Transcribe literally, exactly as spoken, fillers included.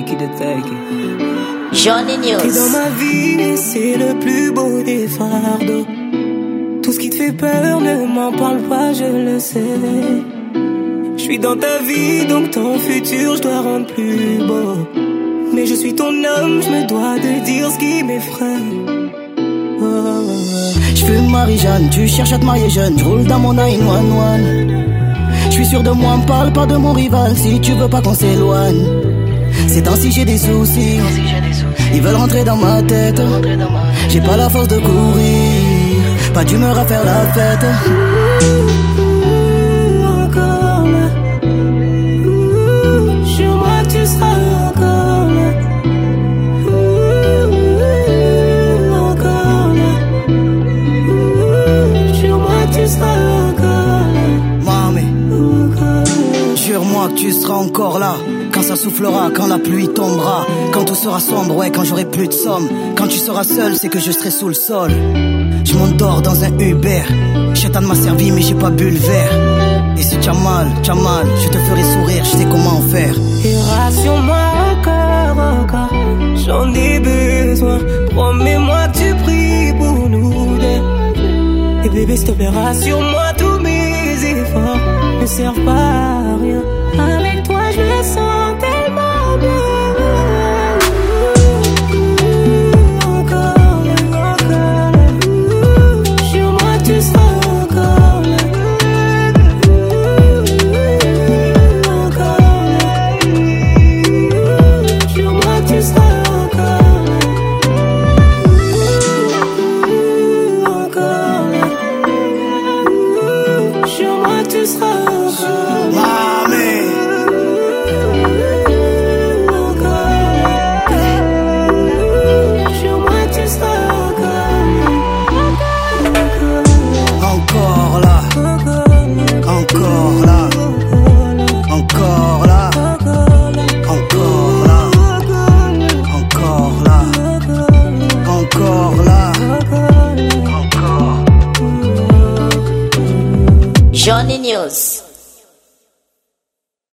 take it, take it. Johnny News. T'es dans ma vie, c'est le plus beau des fardeaux. Tout ce qui te fait peur, ne m'en parle pas, je le sais. Je suis dans ta vie, donc ton futur, je dois rendre plus beau. Mais je suis ton homme, je me dois de dire ce qui m'effraie. Oh, oh, oh. Je fume Marie-Jeanne, tu cherches à te marier jeune. Je roule dans mon neuf un un. Je suis sûr de moi, me parle pas de mon rival si tu veux pas qu'on s'éloigne. Ces temps-ci j'ai des soucis, ils veulent rentrer dans ma tête. J'ai pas la force de courir, pas d'humeur à faire la fête. Encore là, sur moi tu seras encore là. Encore là, sur moi tu seras encore là. Mamie, jure-moi que tu seras encore là. Quand ça soufflera, quand la pluie tombera, quand tout sera sombre, ouais, quand j'aurai plus de somme. Quand tu seras seul, c'est que je serai sous le sol. Je m'endors dans un Uber. Chétan m'a servi, mais j'ai pas bu le verre. Et si t'as mal, t'as mal, je te ferai sourire, je sais comment faire. Et rassure-moi encore, encore, j'en ai besoin. Promets-moi que tu pries pour nous deux. Et bébé, s'il te plaît, rassure-moi, tous mes efforts ne servent pas